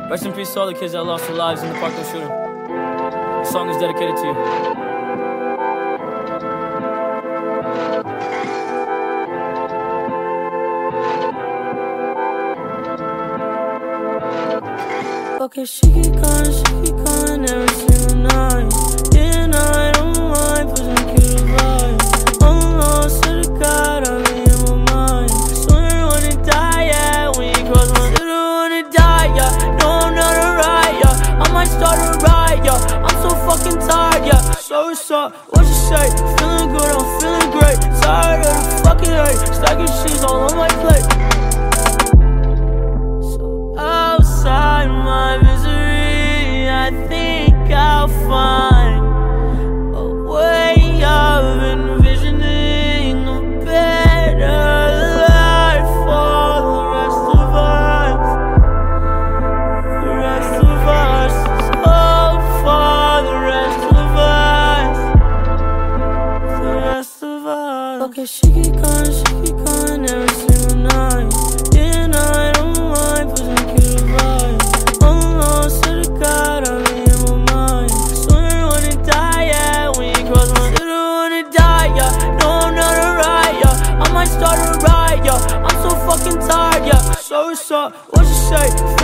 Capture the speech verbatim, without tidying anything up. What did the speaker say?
Rest in peace to all the kids that lost their lives in the Parkland shooting. This song is dedicated to you. Okay, she keep calling, she keep calling every single night. Day and night, on my mind, pushing cute vibes. I'm lost to the God, I'm in my mind. Swear I wanna die, yeah, when you cross my still wanna die, yeah. No, I'm not alright, yeah. I might start a riot, yeah. I'm so fucking tired, yeah. So what's up, what you say? Feeling good, I'm feeling great. Tired of the fucking hate, stacking cheese all on my plate. So outside my misery, I think I'll find a way of envisioning a better life for the rest of us. The rest of us, oh, for the rest of us. The rest of us. Okay, she keep calling, she keep calling every single night. Day and night, on my mind, pushing cute vibes. I'm lost to the God, I'm in my mind. Swear I wanna die, yeah, when you cross my still wanna die, yeah. No, I'm not alright, yeah. I might start a riot, yeah. I'm so fucking tired, yeah. So what's up, what you say?